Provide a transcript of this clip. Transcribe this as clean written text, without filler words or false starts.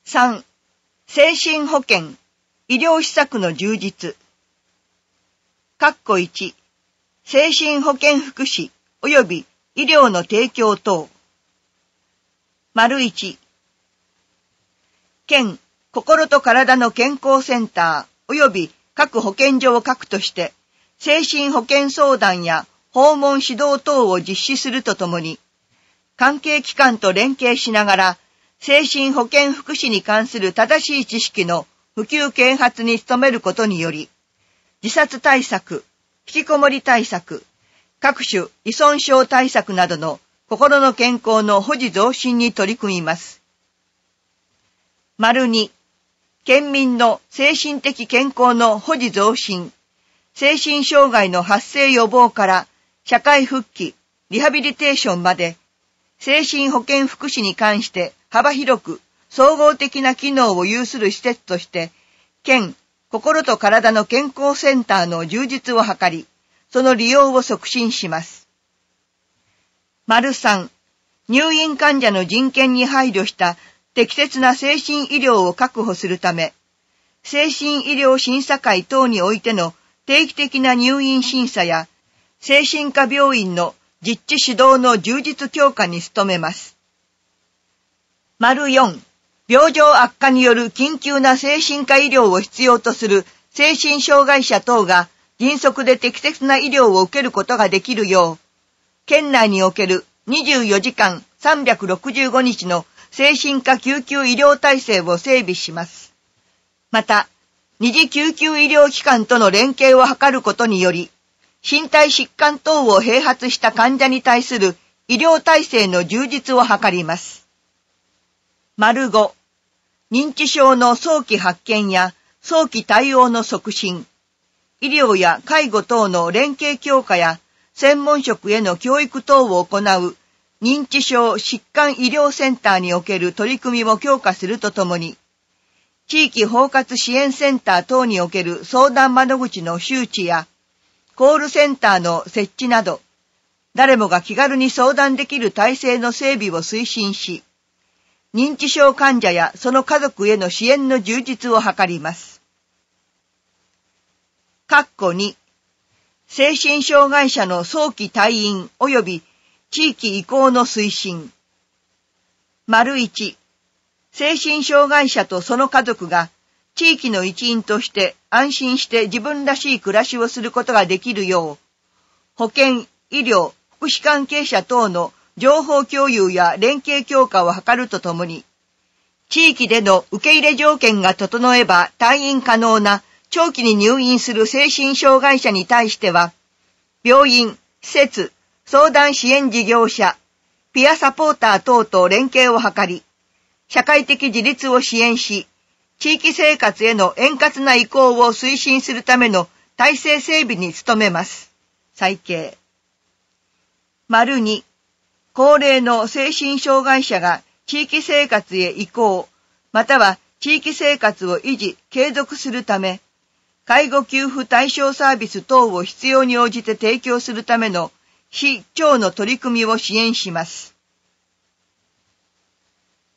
3、精神保健、医療施策の充実。1、精神保健福祉及び医療の提供等。1、県心と体の健康センター及び各保健所を核として、精神保健相談や訪問指導等を実施するとともに、関係機関と連携しながら、精神保健福祉に関する正しい知識の普及啓発に努めることにより、自殺対策、引きこもり対策、各種依存症対策などの心の健康の保持増進に取り組みます。2、県民の精神的健康の保持増進、精神障害の発生予防から社会復帰、リハビリテーションまで、精神保健福祉に関して幅広く総合的な機能を有する施設として、県心と体の健康センターの充実を図り、その利用を促進します。3、入院患者の人権に配慮した適切な精神医療を確保するため、精神医療審査会等においての定期的な入院審査や、精神科病院の実地指導の充実強化に努めます。4、病状悪化による緊急な精神科医療を必要とする精神障害者等が迅速で適切な医療を受けることができるよう、県内における24時間365日の精神科救急医療体制を整備します。また、二次救急医療機関との連携を図ることにより、身体疾患等を併発した患者に対する医療体制の充実を図ります。5、認知症の早期発見や早期対応の促進、医療や介護等の連携強化や専門職への教育等を行う認知症疾患医療センターにおける取り組みを強化するとともに、地域包括支援センター等における相談窓口の周知や、コールセンターの設置など、誰もが気軽に相談できる体制の整備を推進し、認知症患者やその家族への支援の充実を図ります。2、精神障害者の早期退院及び地域移行の推進。1、精神障害者とその家族が地域の一員として安心して自分らしい暮らしをすることができるよう、保健、医療、福祉関係者等の情報共有や連携強化を図るとともに、地域での受け入れ条件が整えば退院可能な長期に入院する精神障害者に対しては、病院、施設、相談支援事業者、ピアサポーター等と連携を図り、社会的自立を支援し、地域生活への円滑な移行を推進するための体制整備に努めます。再掲。2、高齢の精神障害者が地域生活へ移行、または地域生活を維持、継続するため、介護給付対象サービス等を必要に応じて提供するための市町の取り組みを支援します。